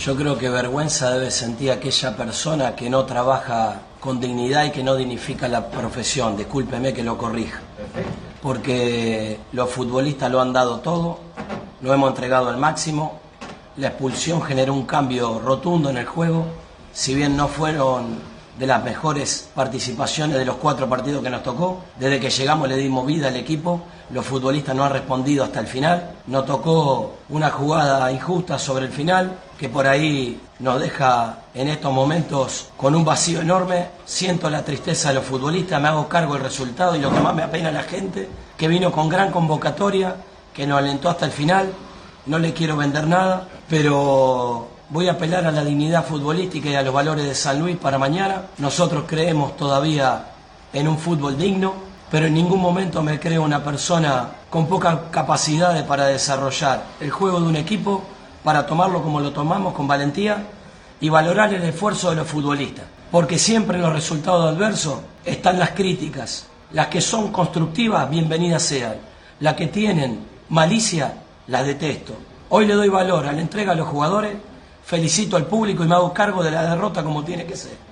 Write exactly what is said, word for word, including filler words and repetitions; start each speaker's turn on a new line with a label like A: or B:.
A: Yo creo que vergüenza debe sentir aquella persona que no trabaja con dignidad y que no dignifica la profesión. Discúlpeme que lo corrija. Porque los futbolistas lo han dado todo, lo hemos entregado al máximo. La expulsión generó un cambio rotundo en el juego. Si bien no fueron de las mejores participaciones de los cuatro partidos que nos tocó, desde que llegamos le dimos vida al equipo, los futbolistas no han respondido hasta el final, nos tocó una jugada injusta sobre el final, que por ahí nos deja en estos momentos con un vacío enorme. Siento la tristeza de los futbolistas, me hago cargo del resultado y lo que más me apena a la gente, que vino con gran convocatoria, que nos alentó hasta el final. No le quiero vender nada, pero voy a apelar a la dignidad futbolística y a los valores de San Luis para mañana. Nosotros creemos todavía en un fútbol digno, pero en ningún momento me creo una persona con poca capacidad para desarrollar el juego de un equipo, para tomarlo como lo tomamos, con valentía, y valorar el esfuerzo de los futbolistas. Porque siempre en los resultados adversos están las críticas. Las que son constructivas, bienvenidas sean. Las que tienen malicia, las detesto. Hoy le doy valor a la entrega a los jugadores, felicito al público y me hago cargo de la derrota como tiene que ser.